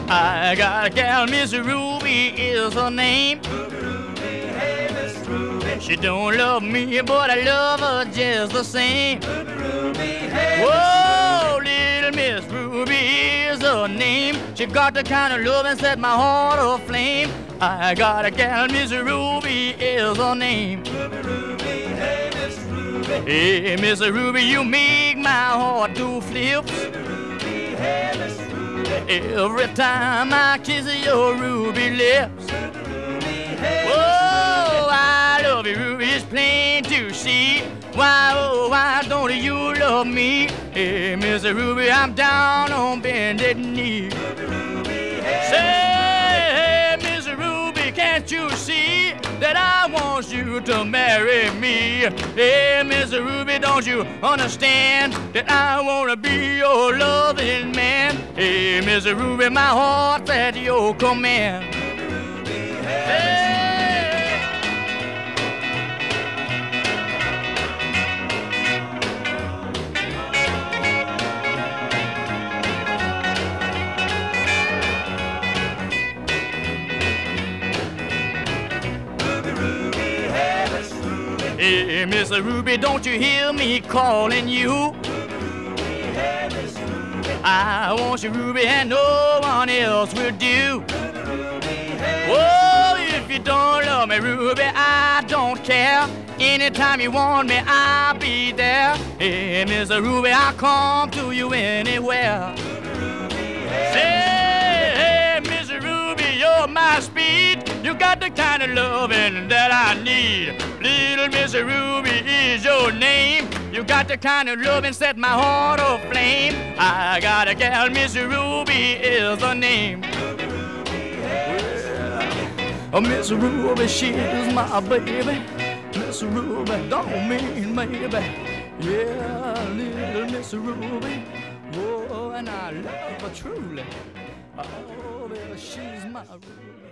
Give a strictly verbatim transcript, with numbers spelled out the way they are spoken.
I got a gal, Miss Ruby is her name. Hey, Miss Ruby. She don't love me, but I love her just the same. Ruby, hey, Whoa, little Miss Ruby is her name. She got the kind of love and set my heart aflame. I got a gal, Miss Ruby is her name. Ruby, hey, Miss Ruby. Hey, Miss Ruby, you make my heart do flips. Ruby, hey, Miss Ruby. Every time I kiss your ruby lips. Ruby, hey, Whoa, I love you, Ruby, it's plain to see. Why, oh, why don't you love me? Hey, Miss Ruby, I'm down on bended knee. Ruby, hey, Say, hey, Miss Ruby, can't you see that I want you to marry me? Hey, Miss Ruby, don't you understand that I want to be your loving man? Hey, Miss Ruby, my heart's at your command. Hey. Hey, Miss Ruby, don't you hear me calling you? hey, Miss Ruby. I want you, Ruby, and no one else will do. Ruby, hey, Oh, if you don't love me, Ruby, I don't care. Anytime you want me, I'll be there. Hey, Miss Ruby, I'll come to you anywhere. Say, hey, Miss Ruby, you're my speed. You got the kind of loving that I need. Little Miss Ruby is your name. You got the kind of loving set my heart aflame. I got a gal, Miss Ruby is her name. Oh, Miss Ruby, she's my baby. Miss Ruby, don't mean maybe. Yeah, little Miss Ruby. Whoa, and I love her truly. Oh, baby, she's my Ruby.